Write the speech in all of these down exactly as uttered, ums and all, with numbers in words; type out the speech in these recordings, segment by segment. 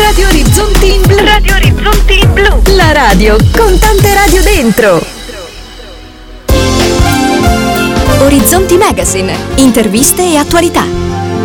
Radio Orizzonti in Blu. Radio Orizzonti in Blu. La radio con tante radio dentro. Orizzonti Magazine. Interviste e attualità.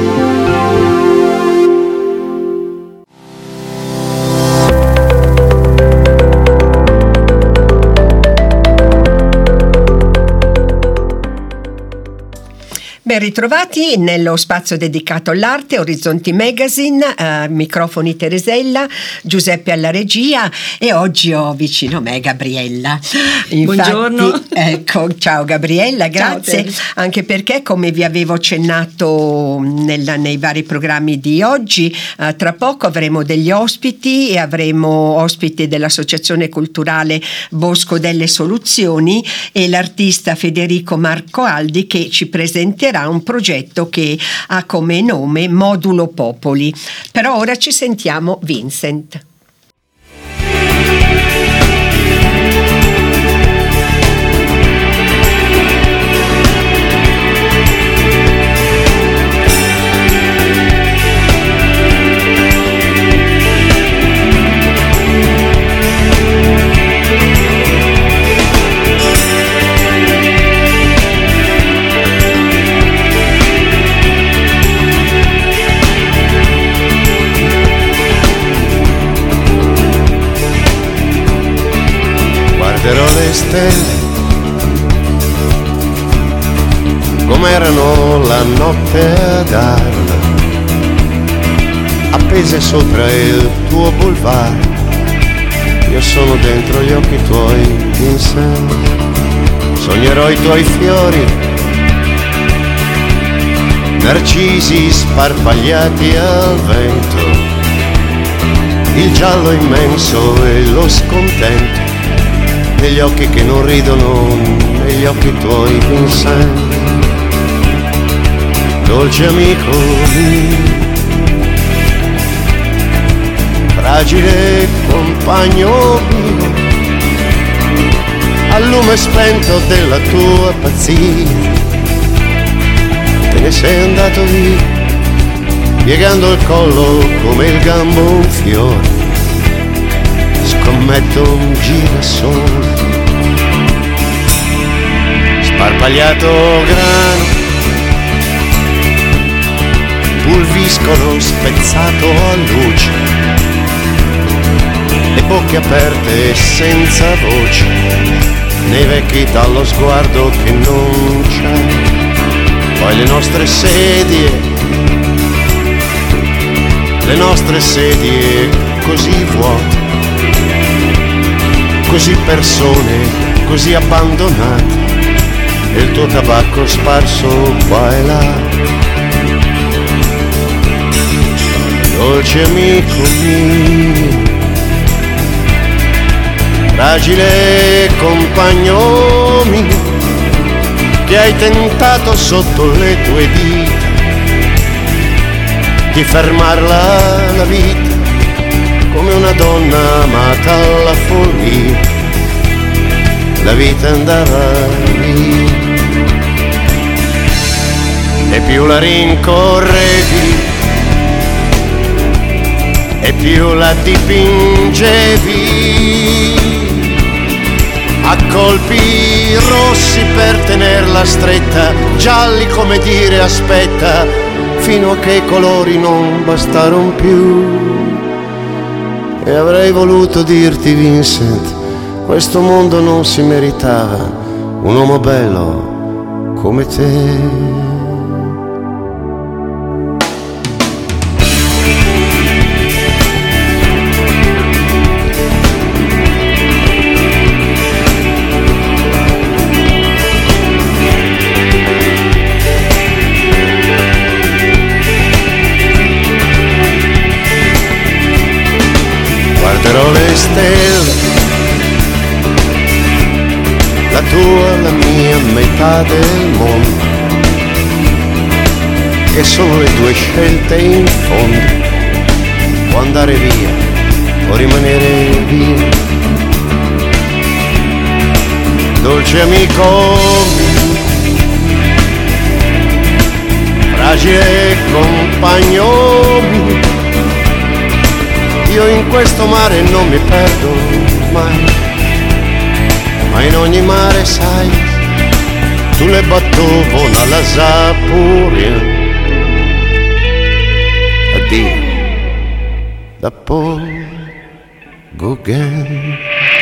Ben ritrovati nello spazio dedicato all'arte, Orizzonti Magazine, eh, microfoni Teresella, Giuseppe alla regia e oggi ho vicino a me Gabriella. Infatti, buongiorno. Ecco, ciao Gabriella, grazie, ciao, anche perché come vi avevo accennato nella, nei vari programmi di oggi, eh, tra poco avremo degli ospiti e avremo ospiti dell'Associazione Culturale Bosco delle Soluzioni e l'artista Federico Marco Aldi che ci presenterà un progetto che ha come nome Modulo Popoli. Però ora ci sentiamo Vincent. Guarderò le stelle com'erano la notte ad Arles, appese sopra il tuo boulevard. Io sono dentro gli occhi tuoi, Vincent. Sognerò i tuoi fiori, narcisi sparpagliati al vento, il giallo immenso e lo scontento negli occhi che non ridono, negli occhi tuoi, Vincent. Dolce amico mio, fragile compagno mio, al lume spento della tua pazzia, te ne sei andato via, piegando il collo come il gambo un fiore. Scommetto un girasole, sparpagliato grano, pulviscolo spezzato a luce, le bocche aperte e senza voce, nei vecchi dallo sguardo che non c'è. Poi le nostre sedie, le nostre sedie così vuote, così persone, così abbandonate, e il tuo tabacco sparso qua e là. Dolce amico mio, fragile compagno mio, che hai tentato sotto le tue dita di fermarla la vita, come una donna amata alla follia, la vita andava via. E più la rincorrevi, e più la dipingevi, a colpi rossi per tenerla stretta, gialli come dire aspetta, fino a che i colori non bastarono più. E avrei voluto dirti, Vincent, questo mondo non si meritava un uomo bello come te. Guarderò le stelle, la tua, la mia metà del mondo, che sono le tue scelte in fondo, può andare via o rimanere via. Dolce amico mio, fragile compagno mio, io in questo mare non mi perdo mai, ma in ogni mare sai, tu le battuvo la Sapuria. Addio da Paul Gauguin.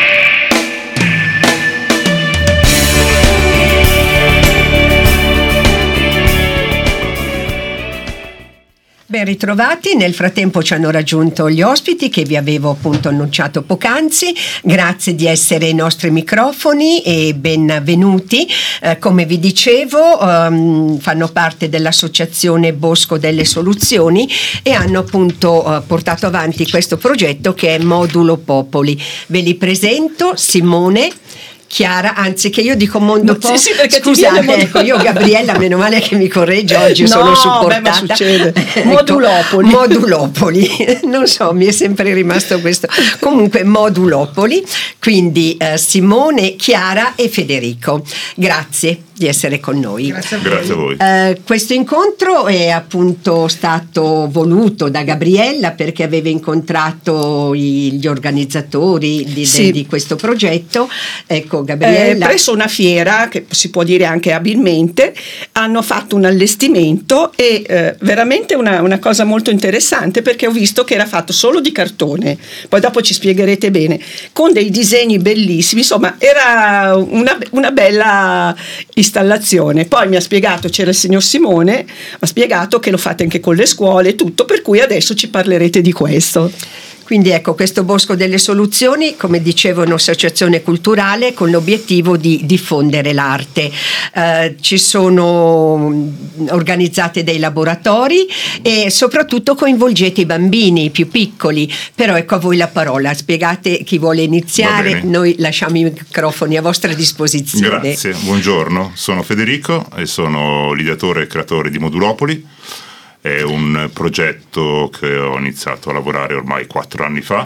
Ben ritrovati, nel frattempo ci hanno raggiunto gli ospiti che vi avevo appunto annunciato poc'anzi. Grazie di essere ai nostri microfoni e benvenuti. Eh, come vi dicevo, um, fanno parte dell'associazione Bosco delle Soluzioni e hanno appunto uh, portato avanti questo progetto che è Modulo Popoli. Ve li presento: Simone, Chiara, anzi che io dico mondo no, po', sì, sì, scusate, mondo... ecco, io Gabriella, meno male che mi corregge oggi, no, sono supportata. Beh, ma succede. Ecco, Modulopoli. Modulopoli, non so, mi è sempre rimasto questo. Comunque Modulopoli, quindi eh, Simone, Chiara e Federico. Grazie di essere con noi. Grazie a voi. Grazie a voi. Eh, questo incontro è appunto stato voluto da Gabriella perché aveva incontrato i, gli organizzatori di, sì. de, di questo progetto. Ecco, Gabriella. Eh, presso una fiera, che si può dire anche abilmente, hanno fatto un allestimento e eh, veramente una, una cosa molto interessante, perché ho visto che era fatto solo di cartone, poi dopo ci spiegherete bene, con dei disegni bellissimi, insomma era una, una bella installazione. Poi mi ha spiegato, c'era il signor Simone, mi ha spiegato che lo fate anche con le scuole e tutto, per cui adesso ci parlerete di questo. Quindi ecco, questo Bosco delle Soluzioni, come dicevo, è un'associazione culturale con l'obiettivo di diffondere l'arte. Eh, ci sono organizzate dei laboratori e soprattutto coinvolgete i bambini, i più piccoli. Però ecco, a voi la parola, spiegate chi vuole iniziare, noi lasciamo i microfoni a vostra disposizione. Grazie, buongiorno, sono Federico e sono l'ideatore e creatore di Modulopoli. È un progetto che ho iniziato a lavorare ormai quattro anni fa,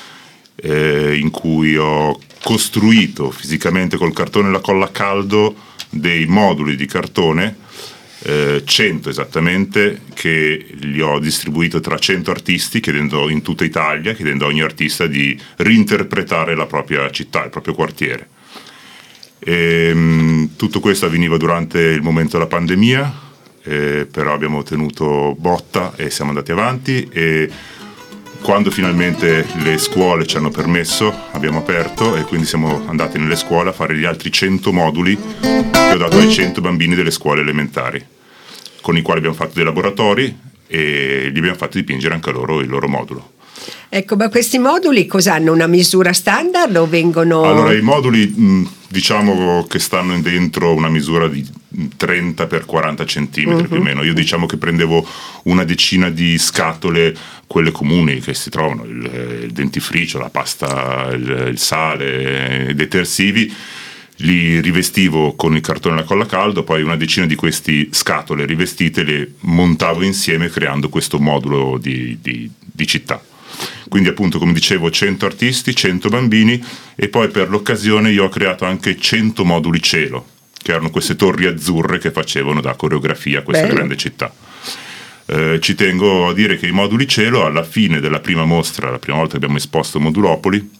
eh, in cui ho costruito fisicamente col cartone e la colla a caldo dei moduli di cartone, eh, cento esattamente, che li ho distribuito tra cento artisti, chiedendo in tutta Italia, chiedendo a ogni artista di reinterpretare la propria città, il proprio quartiere. E, mh, tutto questo avveniva durante il momento della pandemia. Eh, però abbiamo tenuto botta e siamo andati avanti, e quando finalmente le scuole ci hanno permesso abbiamo aperto, e quindi siamo andati nelle scuole a fare gli altri cento moduli che ho dato ai cento bambini delle scuole elementari, con i quali abbiamo fatto dei laboratori e gli abbiamo fatto dipingere anche loro il loro modulo. Ecco, ma questi moduli cosa hanno? Una misura standard o vengono... Allora, i moduli mh, diciamo che stanno dentro una misura di trenta per quaranta centimetri, uh-huh. più o meno. Io diciamo che prendevo una decina di scatole, quelle comuni che si trovano, il, il dentifricio, la pasta, il, il sale, i detersivi, li rivestivo con il cartone e la colla a caldo, poi una decina di queste scatole rivestite le montavo insieme creando questo modulo di, di, di città. Quindi appunto, come dicevo, cento artisti, cento bambini, e poi per l'occasione io ho creato anche cento moduli cielo, che erano queste torri azzurre che facevano da coreografia a questa Bello. grande città. Eh, ci tengo a dire che i moduli cielo, alla fine della prima mostra, la prima volta che abbiamo esposto Modulopoli,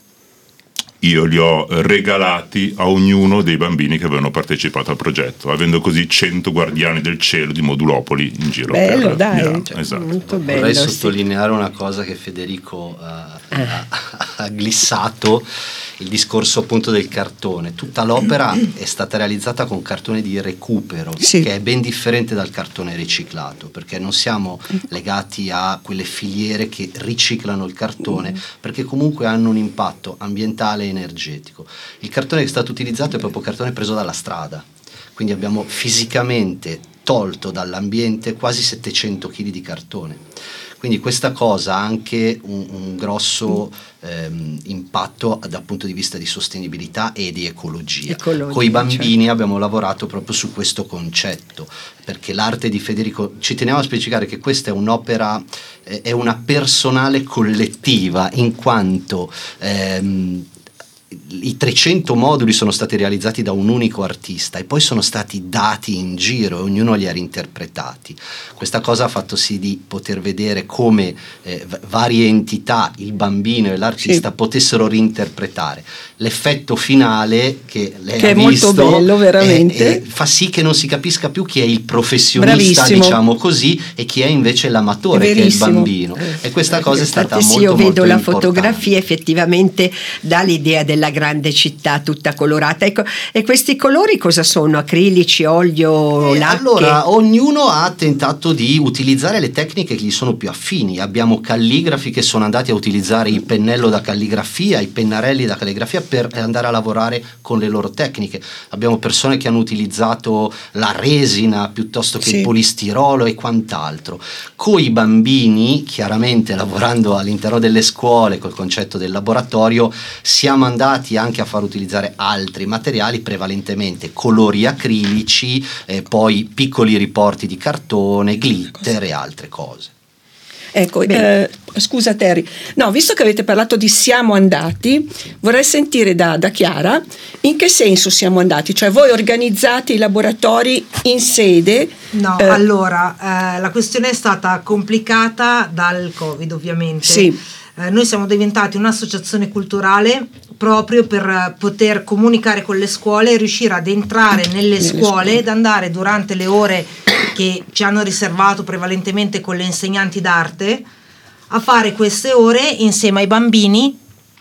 io li ho regalati a ognuno dei bambini che avevano partecipato al progetto, avendo così cento guardiani del cielo di Modulopoli in giro bello, per dai, Milano. cioè, esatto. molto bello. Vorrei sì. sottolineare una cosa che Federico uh, ha, ha glissato, il discorso appunto del cartone. Tutta l'opera è stata realizzata con cartone di recupero, sì. che è ben differente dal cartone riciclato, perché non siamo legati a quelle filiere che riciclano il cartone, perché comunque hanno un impatto ambientale e energetico. Il cartone che è stato utilizzato è proprio cartone preso dalla strada, quindi abbiamo fisicamente tolto dall'ambiente quasi settecento chili di cartone. Quindi questa cosa ha anche un, un grosso ehm, impatto dal punto di vista di sostenibilità e di ecologia. Con i bambini certo. abbiamo lavorato proprio su questo concetto, perché l'arte di Federico, ci teniamo a specificare che questa è un'opera, eh, è una personale collettiva, in quanto ehm, i trecento moduli sono stati realizzati da un unico artista e poi sono stati dati in giro e ognuno li ha reinterpretati. Questa cosa ha fatto sì di poter vedere come eh, v- varie entità, il bambino e l'artista, sì, potessero reinterpretare. L'effetto finale che lei che ha è visto molto bello, veramente. è, è, fa sì che non si capisca più chi è il professionista, bravissimo, diciamo così, e chi è invece l'amatore, che è il bambino. E questa cosa è stata Infatti, molto, sì, io vedo molto la importante. fotografia, effettivamente dà l'idea della grande città tutta colorata. Ecco, e questi colori cosa sono? Acrilici, olio, eh, lacche? Allora, ognuno ha tentato di utilizzare le tecniche che gli sono più affini. Abbiamo calligrafi che sono andati a utilizzare il pennello da calligrafia, i pennarelli da calligrafia per andare a lavorare con le loro tecniche. Abbiamo persone che hanno utilizzato la resina piuttosto che, sì, il polistirolo e quant'altro. Coi bambini, chiaramente lavorando all'interno delle scuole col concetto del laboratorio, siamo andati anche a far utilizzare altri materiali, prevalentemente colori acrilici, eh, poi piccoli riporti di cartone, glitter e altre cose. Ecco, eh, scusa Terry, no, visto che avete parlato di siamo andati, vorrei sentire da, da Chiara in che senso siamo andati, cioè voi organizzate i laboratori in sede? No, eh, allora, eh, la questione è stata complicata dal Covid, ovviamente. Sì. Eh, noi siamo diventati un'associazione culturale proprio per poter comunicare con le scuole e riuscire ad entrare nelle, nelle scuole, scuole ed andare durante le ore che ci hanno riservato prevalentemente con le insegnanti d'arte a fare queste ore insieme ai bambini,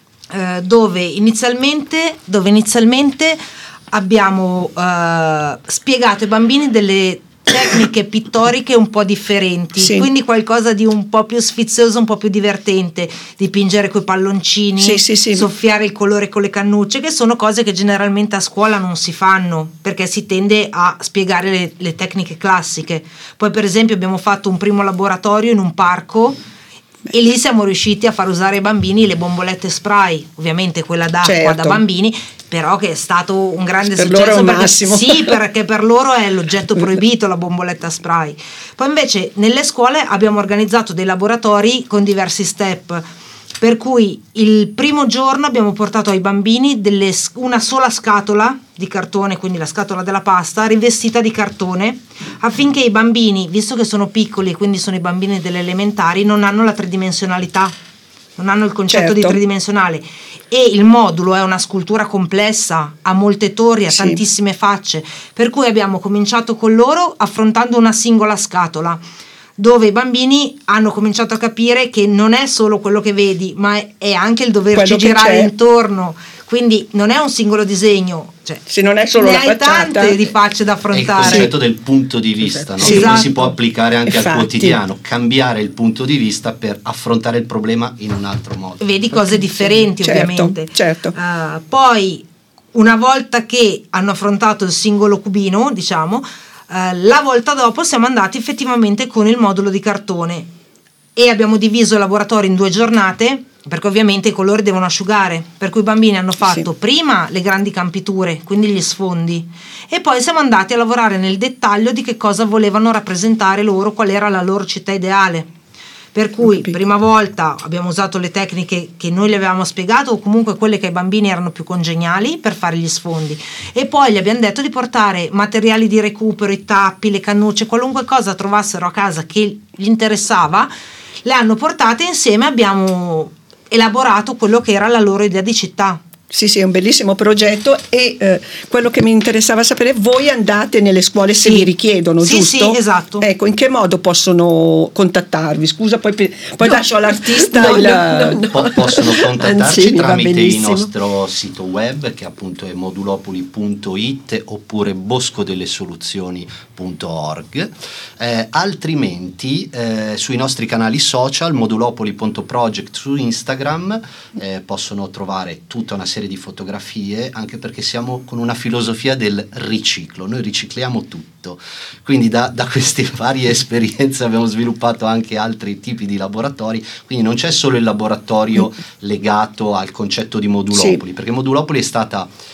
eh, dove inizialmente dove inizialmente abbiamo eh, spiegato ai bambini delle tecniche pittoriche un po' differenti, sì, quindi qualcosa di un po' più sfizioso, un po' più divertente, dipingere coi palloncini, sì, sì, sì, soffiare il colore con le cannucce, che sono cose che generalmente a scuola non si fanno perché si tende a spiegare le, le tecniche classiche. Poi per esempio abbiamo fatto un primo laboratorio in un parco e lì siamo riusciti a far usare ai bambini le bombolette spray, ovviamente quella d'acqua, certo, da bambini, però che è stato un grande per successo, loro è un perché, massimo. sì, perché per loro è l'oggetto proibito la bomboletta spray. Poi invece nelle scuole abbiamo organizzato dei laboratori con diversi step, per cui il primo giorno abbiamo portato ai bambini delle, una sola scatola di cartone, quindi la scatola della pasta rivestita di cartone, affinché i bambini, visto che sono piccoli, quindi sono i bambini delle elementari, non hanno la tridimensionalità, non hanno il concetto, certo, di tridimensionale, e il modulo è una scultura complessa, ha molte torri, ha, sì, tantissime facce, per cui abbiamo cominciato con loro affrontando una singola scatola, dove i bambini hanno cominciato a capire che non è solo quello che vedi, ma è anche il doverci girare intorno, quindi non è un singolo disegno, cioè, se non è solo ne la hai facciata, tante di facce da affrontare. È il concetto del punto di vista, no? Sì, che esatto, poi si può applicare anche, infatti, al quotidiano, cambiare il punto di vista per affrontare il problema in un altro modo. Vedi cose differenti, certo, ovviamente. Certo. Uh, poi una volta che hanno affrontato il singolo cubino, diciamo, Uh, la volta dopo siamo andati effettivamente con il modulo di cartone e abbiamo diviso il laboratorio in due giornate, perché ovviamente i colori devono asciugare, per cui i bambini hanno fatto, sì, prima le grandi campiture, quindi gli sfondi, e poi siamo andati a lavorare nel dettaglio di che cosa volevano rappresentare loro, qual era la loro città ideale. Per cui prima volta abbiamo usato le tecniche che noi gli avevamo spiegato, o comunque quelle che ai bambini erano più congeniali, per fare gli sfondi, e poi gli abbiamo detto di portare materiali di recupero, i tappi, le cannucce, qualunque cosa trovassero a casa che gli interessava, le hanno portate insieme, abbiamo elaborato quello che era la loro idea di città. Sì, sì, è un bellissimo progetto e eh, quello che mi interessava sapere, voi andate nelle scuole se, sì, vi richiedono, sì, giusto? Sì, esatto. Ecco, in che modo possono contattarvi? Scusa, poi, poi no. lascio all'artista no, il... no, no, no. Possono contattarci Anzi, tramite il nostro sito web, che appunto è modulopoli punto it, oppure boscodelesoluzioni punto org, eh, altrimenti eh, sui nostri canali social, modulopoli punto project su Instagram, eh, possono trovare tutta una serie di fotografie, anche perché siamo con una filosofia del riciclo, noi ricicliamo tutto, quindi da, da queste varie esperienze abbiamo sviluppato anche altri tipi di laboratori, quindi non c'è solo il laboratorio legato al concetto di Modulopoli, sì, perché Modulopoli è stata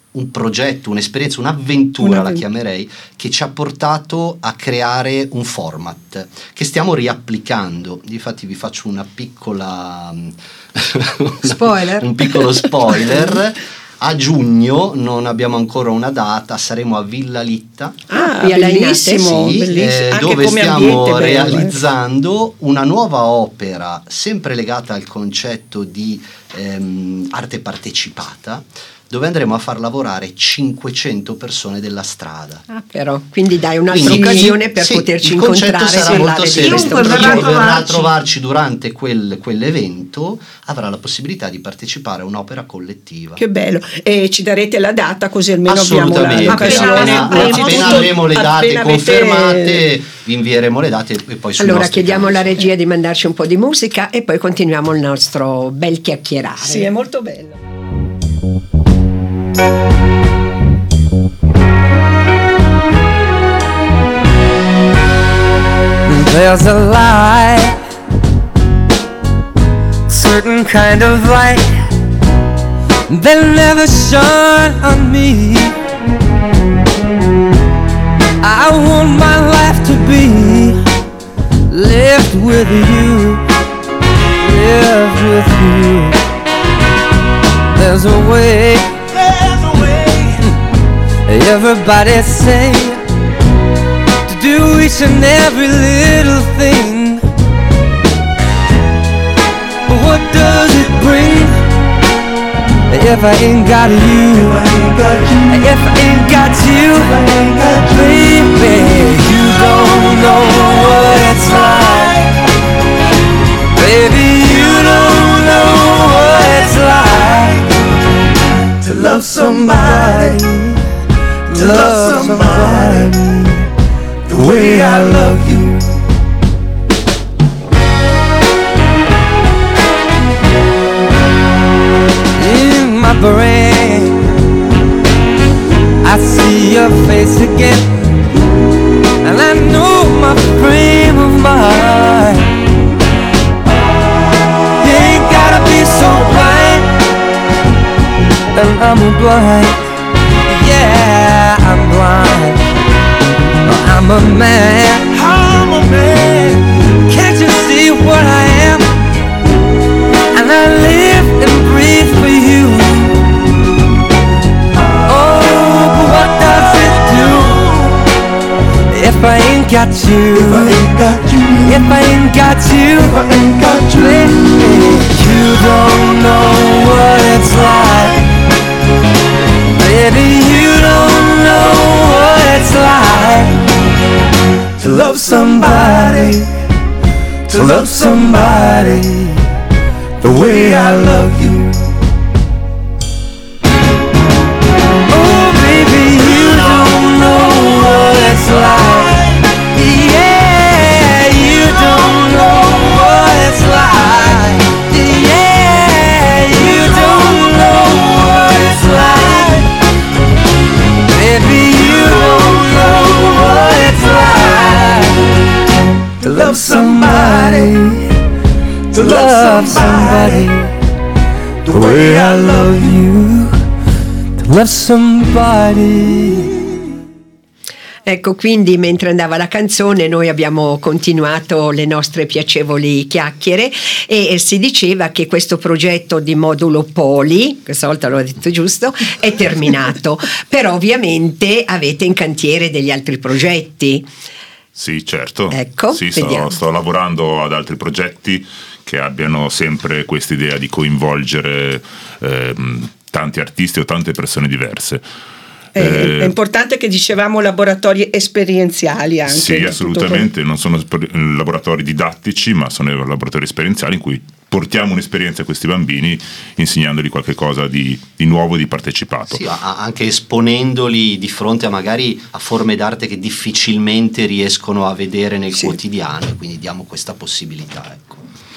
un progetto, un'esperienza, un'avventura, un'avventura la chiamerei, che ci ha portato a creare un format che stiamo riapplicando. Difatti vi faccio una piccola spoiler un piccolo spoiler. A giugno, non abbiamo ancora una data, saremo a Villa Litta, ah, bellissimo, sì, bellissimo. Eh, dove stiamo ambiente, realizzando bello, eh. una nuova opera sempre legata al concetto di ehm, arte partecipata, dove andremo a far lavorare cinquecento persone della strada. Ah, però, quindi dai un'altra quindi, occasione per sì, poterci il incontrare sarà molto serio. Chiunque verrà, verrà a trovarci durante quel, quell'evento avrà la possibilità di partecipare a un'opera collettiva. Che bello, e ci darete la data così almeno abbiamo l'occasione. Appena, appena avremo le date confermate avete... vi invieremo le date e poi allora chiediamo alla regia di mandarci un po' di musica e poi continuiamo il nostro bel chiacchierare. Sì, è molto bello. There's a light, certain kind of light that never shone on me. I want my life to be lived with you, lived with you. There's a way, there's a way, everybody say, to do each and every little thing. But what does it bring if I ain't got you? If I ain't got you, baby, you don't know what it's like. Baby, you don't know what it's like to love somebody, to love somebody the way I love you. In my brain, I see your face again, and I know my frame of mind. You ain't gotta be so blind, and I'm blind. Yeah, I'm blind. I'm a man, I'm a man. Can't you see what I am? And I live and breathe for you. Oh, but what does it do if I ain't got you? If I ain't got you, if I ain't got you, if I ain't got you, baby, you don't know what it's like. Baby, you don't know what it's like to love somebody, to love somebody the way I love you. Oh baby, you don't know what it's like. Yeah, you don't know what it's like. Yeah, you don't know what it's like. Baby, you don't know what it's like to love somebody, to love somebody the way I love you, to love somebody. Ecco, quindi mentre andava la canzone noi abbiamo continuato le nostre piacevoli chiacchiere e, e si diceva che questo progetto di modulo Poli, questa volta l'ho detto giusto, è terminato, però ovviamente avete in cantiere degli altri progetti. Sì, certo. Ecco, sì, sto, sto lavorando ad altri progetti che abbiano sempre questa idea di coinvolgere ehm, tanti artisti o tante persone diverse. È, eh, è importante che dicevamo laboratori esperienziali anche. Sì, assolutamente, non sono laboratori didattici, ma sono laboratori esperienziali in cui portiamo un'esperienza a questi bambini insegnandogli qualche cosa di, di nuovo, di partecipato. Sì, anche esponendoli di fronte a magari a forme d'arte che difficilmente riescono a vedere nel sì. quotidiano, quindi diamo questa possibilità, ecco.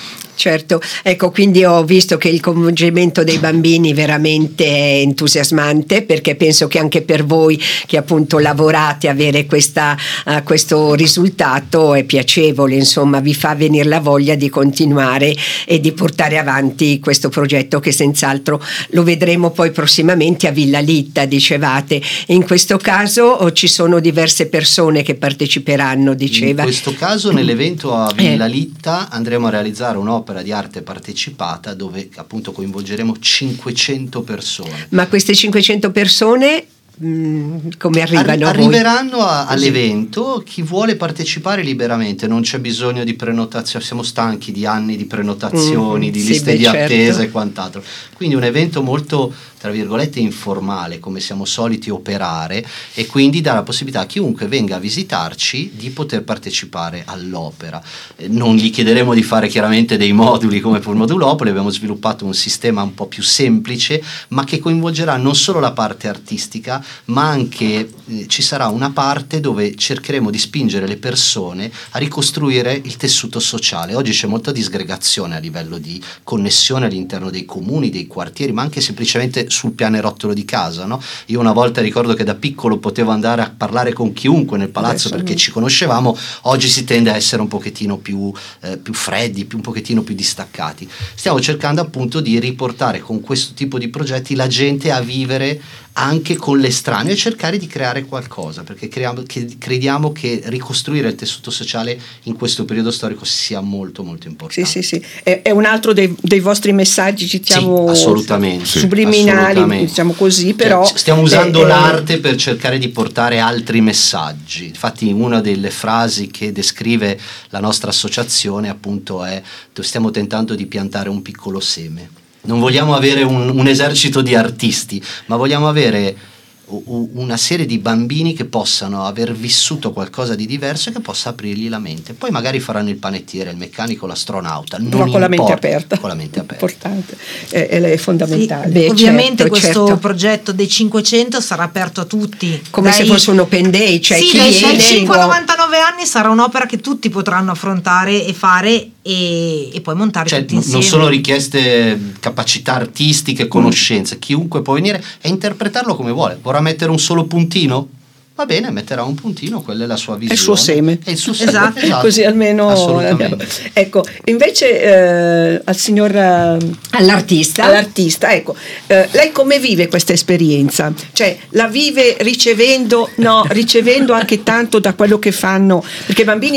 Certo, ecco, quindi ho visto che il coinvolgimento dei bambini veramente è entusiasmante, perché penso che anche per voi che appunto lavorate avere questa, uh, questo risultato è piacevole, insomma vi fa venire la voglia di continuare e di portare avanti questo progetto, che senz'altro lo vedremo poi prossimamente a Villa Litta, dicevate. In questo caso oh, ci sono diverse persone che parteciperanno, diceva. In questo caso nell'evento a Villa Litta andremo a realizzare un'opera di arte partecipata dove appunto coinvolgeremo cinquecento persone. Ma queste cinquecento persone mh, come arrivano? Arri- arriveranno a, all'evento chi vuole partecipare liberamente, non c'è bisogno di prenotazione, siamo stanchi di anni di prenotazioni, mm, di liste sì, beh, di attesa certo. e quant'altro. Quindi un evento molto, tra virgolette, informale, come siamo soliti operare, e quindi dà la possibilità a chiunque venga a visitarci di poter partecipare all'opera. Eh, non gli chiederemo di fare chiaramente dei moduli come per Modulopoli, abbiamo sviluppato un sistema un po' più semplice, ma che coinvolgerà non solo la parte artistica, ma anche eh, ci sarà una parte dove cercheremo di spingere le persone a ricostruire il tessuto sociale. Oggi c'è molta disgregazione a livello di connessione all'interno dei comuni, dei quartieri, ma anche semplicemente sul pianerottolo di casa, no? Io una volta ricordo che da piccolo potevo andare a parlare con chiunque nel palazzo Adesso perché no. ci conoscevamo. Oggi si tende a essere un pochettino più, eh, più freddi, più, un pochettino più distaccati. Stiamo cercando appunto di riportare con questo tipo di progetti la gente a vivere anche con l'estraneo e cercare di creare qualcosa, perché creiamo, che, crediamo che ricostruire il tessuto sociale in questo periodo storico sia molto molto importante. Sì, sì, sì. È, è un altro dei, dei vostri messaggi, diciamo, sì, assolutamente, subliminali, assolutamente. Diciamo così, però stiamo usando è, l'arte per cercare di portare altri messaggi. Infatti una delle frasi che descrive la nostra associazione appunto è: stiamo tentando di piantare un piccolo seme. Non vogliamo avere un, un esercito di artisti, ma vogliamo avere u, una serie di bambini che possano aver vissuto qualcosa di diverso e che possa aprirgli la mente. Poi magari faranno il panettiere, il meccanico, l'astronauta. Non Però con la mente importa, aperta. Con la mente aperta. Importante, è, è fondamentale. Sì, Beh, ovviamente certo, questo certo. progetto dei cinquecento sarà aperto a tutti. Come dai, se fosse un open day, cioè sì, chi dai viene cinque a novantanove anni sarà un'opera che tutti potranno affrontare e fare e, e poi montare cioè, tutti insieme. non sono richieste capacità artistiche, conoscenze, mm. chiunque può venire e interpretarlo come vuole. Vorrà mettere un solo puntino? Va bene, metterà un puntino, quella è la sua visione. È il suo seme. È il suo seme. Esatto. Esatto. Così almeno Assolutamente. Ecco, invece eh, al signor all'artista, all'artista ecco, eh, lei come vive questa esperienza? Cioè la vive ricevendo, no, ricevendo anche tanto da quello che fanno, perché i bambini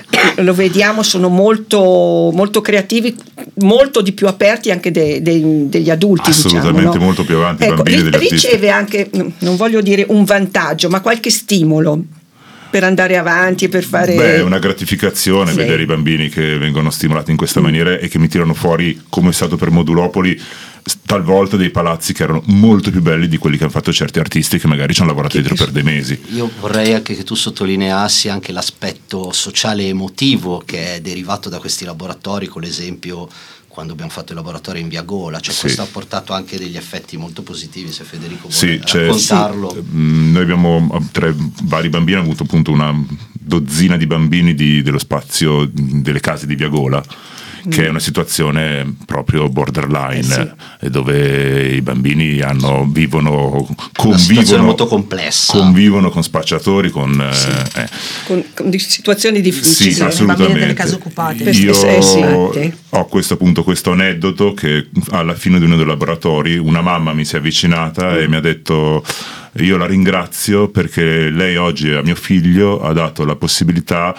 lo vediamo sono molto molto creativi, molto di più aperti anche de, de, degli adulti, assolutamente, diciamo, no? Molto più avanti Ecco, i bambini degli artisti. Riceve anche, non voglio dire un vantaggio, ma qualche stimolo per andare avanti e per fare... Beh, è una gratificazione sì. vedere i bambini che vengono stimolati in questa mm. maniera e che mi tirano fuori, come è stato per Modulopoli, talvolta dei palazzi che erano molto più belli di quelli che hanno fatto certi artisti che magari ci hanno lavorato dietro per dei mesi. Io vorrei anche che tu sottolineassi anche l'aspetto sociale e emotivo che è derivato da questi laboratori, con l'esempio quando abbiamo fatto il laboratorio in Via Gola, cioè sì. questo ha portato anche degli effetti molto positivi, se Federico vuole sì, raccontarlo. Sì. Noi abbiamo tra vari bambini, abbiamo avuto appunto una dozzina di bambini di, dello spazio delle case di Via Gola, che è una situazione proprio borderline, eh sì. dove i bambini hanno, vivono, convivono molto complessa, convivono con spacciatori, con, sì. eh, con, con situazioni difficili, sì, assolutamente. Delle case occupate. Io eh sì. ho questo appunto questo aneddoto che alla fine di uno dei laboratori una mamma mi si è avvicinata mm. e mi ha detto: io la ringrazio perché lei oggi a mio figlio ha dato la possibilità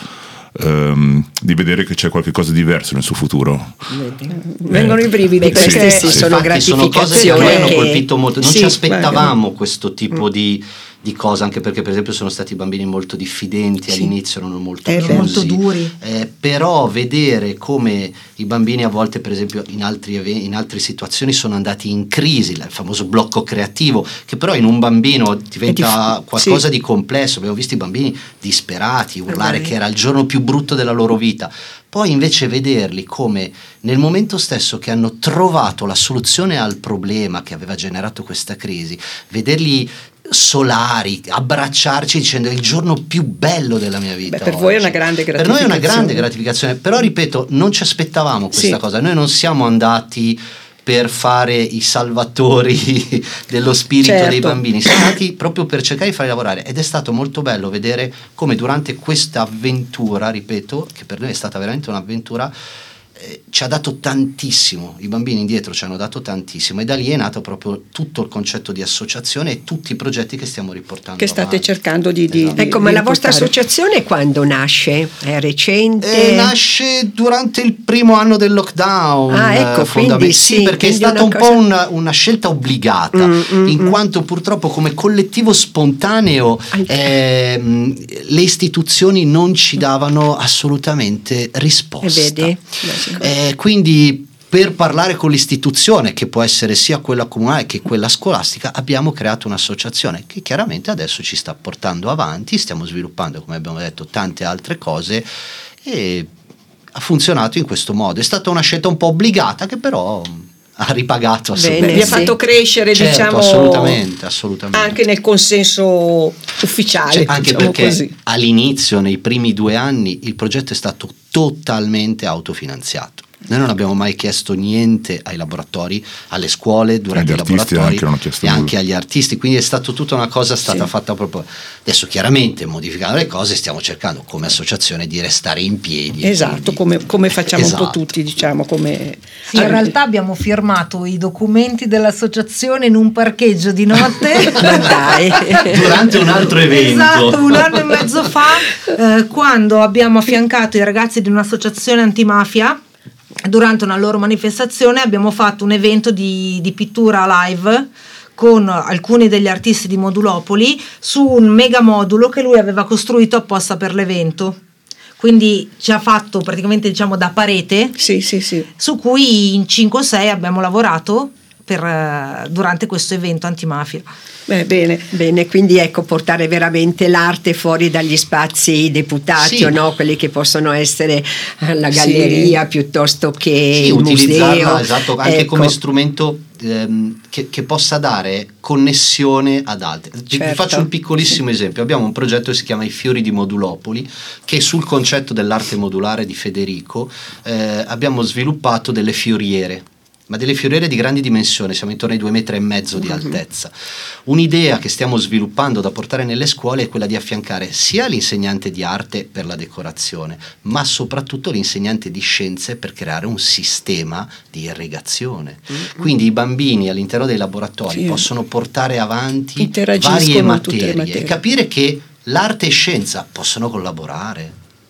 Um, di vedere che c'è qualche cosa diverso nel suo futuro. Vengono eh, i brividi, queste sì, sì, sono gratificazioni, sono cose che a noi hanno che... colpito molto. Non sì, ci aspettavamo beh, questo tipo mm. di di cosa, anche perché per esempio sono stati bambini molto diffidenti, sì. all'inizio erano molto eh, chiusi, molto duri, eh, però vedere come i bambini a volte per esempio in, altri eventi, in altre situazioni sono andati in crisi, il famoso blocco creativo, che però in un bambino diventa dif- qualcosa sì. di complesso. Abbiamo visto i bambini disperati urlare che era il giorno più brutto della loro vita. Poi invece vederli come nel momento stesso che hanno trovato la soluzione al problema che aveva generato questa crisi, vederli solari, abbracciarci dicendo è il giorno più bello della mia vita. Beh, per oggi. voi è una grande gratificazione. Per noi è una grande gratificazione, però ripeto, non ci aspettavamo questa sì. cosa, noi non siamo andati per fare i salvatori dello spirito certo. dei bambini, siamo andati proprio per cercare di farli lavorare, ed è stato molto bello vedere come durante questa avventura, ripeto, che per noi è stata veramente un'avventura, eh, ci ha dato tantissimo, i bambini indietro ci hanno dato tantissimo, e da lì è nato proprio tutto il concetto di associazione e tutti i progetti che stiamo riportando che state avanti. cercando di, di, Esatto. di Ecco, ma di la vostra riportare. associazione quando nasce? È recente? Eh, nasce durante il primo anno del lockdown. Ah, ecco, eh, fondament- quindi sì, sì, perché è quindi stata una un cosa- po' una, una scelta obbligata, Mm, mm, in mm. quanto purtroppo come collettivo spontaneo ehm, le istituzioni non ci davano assolutamente risposta. E vedi? Eh, quindi per parlare con l'istituzione, che può essere sia quella comunale che quella scolastica, abbiamo creato un'associazione che chiaramente adesso ci sta portando avanti, stiamo sviluppando, come abbiamo detto, tante altre cose, e ha funzionato in questo modo. È stata una scelta un po' obbligata che però ha ripagato assolutamente. Bene, vi ha sì. fatto crescere, Certo, diciamo, assolutamente, assolutamente. anche nel consenso ufficiale, Cioè, anche diciamo perché così. all'inizio, nei primi due anni, il progetto è stato totalmente autofinanziato. Noi non abbiamo mai chiesto niente ai laboratori, alle scuole durante Agli i artisti laboratori anche non hanno chiesto e anche nulla. agli artisti, quindi è stata tutta una cosa stata Sì. fatta proprio. Adesso chiaramente modificando le cose stiamo cercando come associazione di restare in piedi. Esatto, quindi- come, come facciamo Esatto. un po' tutti, diciamo, come Sì, in realtà abbiamo firmato i documenti dell'associazione in un parcheggio di notte. Ma dai. Durante un altro evento. Esatto, un anno e mezzo fa, eh, quando abbiamo affiancato i ragazzi di un'associazione antimafia. Durante una loro manifestazione abbiamo fatto un evento di, di pittura live con alcuni degli artisti di Modulopoli su un mega modulo che lui aveva costruito apposta per l'evento. Quindi ci ha fatto praticamente, diciamo, da parete, sì, sì, sì. su cui in cinque o sei abbiamo lavorato per, eh, durante questo evento antimafia. Beh, bene. Bene, quindi ecco, portare veramente l'arte fuori dagli spazi deputati, Sì. o no? Quelli che possono essere eh, la galleria Sì. piuttosto che Sì, il utilizzarla, museo. esatto, anche Ecco. come strumento ehm, che, che possa dare connessione ad altri. Vi- Vi Certo. faccio un piccolissimo esempio. Abbiamo un progetto che si chiama I Fiori di Modulopoli, che sul concetto dell'arte modulare di Federico eh, abbiamo sviluppato delle fioriere. Ma delle fioriere di grandi dimensioni, siamo intorno ai due metri e mezzo di altezza. Un'idea che stiamo sviluppando da portare nelle scuole è quella di affiancare sia l'insegnante di arte per la decorazione, ma soprattutto l'insegnante di scienze per creare un sistema di irrigazione. Quindi i bambini all'interno dei laboratori Sì. possono portare avanti Interagiscono varie tutte le materie, materie. e capire che l'arte e scienza possono collaborare.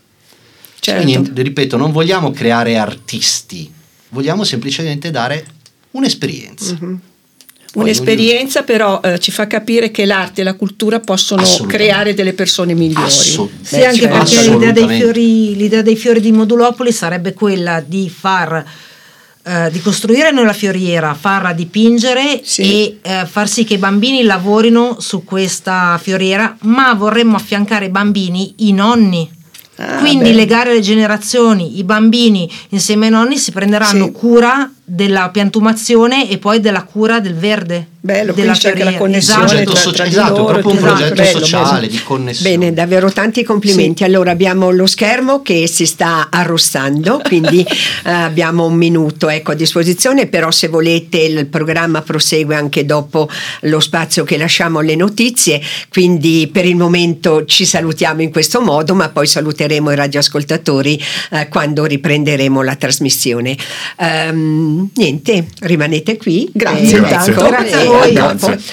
Certo. Quindi, ripeto, non vogliamo creare artisti, vogliamo semplicemente dare un'esperienza. Mhm. Poi Un'esperienza però eh, ci fa capire che l'arte e la cultura possono Assolutamente. creare delle persone migliori. Assolut- Sì, Beh, anche certo. perché l'idea dei, Assolutamente. fiori, l'idea dei fiori di Modulopoli sarebbe quella di far eh, di costruire noi la fioriera, farla dipingere Sì. e eh, far sì che i bambini lavorino su questa fioriera, ma vorremmo affiancare ai bambini i nonni. Ah, Quindi beh. legare le generazioni, i bambini insieme ai nonni si prenderanno Sì. cura della piantumazione e poi della cura del verde. Bello, della quindi c'è anche la fioriera. connessione Esatto. progetto tra- socia- tra di esatto, loro, proprio un esatto, progetto bello, sociale bello. di connessione. Bene, davvero tanti complimenti. Allora abbiamo lo schermo che si sta arrossando, quindi eh, abbiamo un minuto, ecco, a disposizione, però se volete il programma prosegue anche dopo lo spazio che lasciamo alle notizie, quindi per il momento ci salutiamo in questo modo, ma poi saluteremo i radioascoltatori eh, quando riprenderemo la trasmissione. Ehm, niente, rimanete qui. Grazie, Eh, grazie. ecco, Grazie a e voi. dopo. Grazie.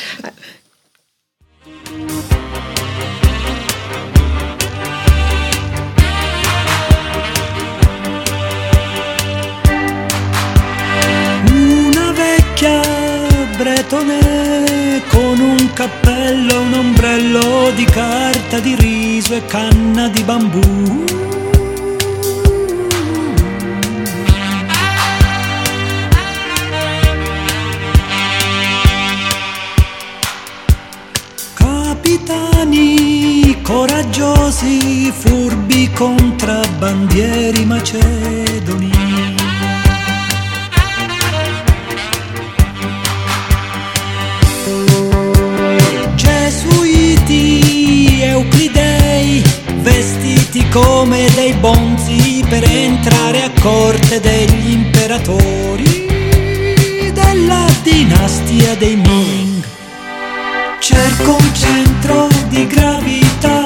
Una vecchia bretone con un cappello e un ombrello di carta di riso e canna di bambù. Capitani coraggiosi, furbi contrabbandieri macedoni. Gesù come dei bonzi per entrare a corte degli imperatori della dinastia dei Ming. Cerco un centro di gravità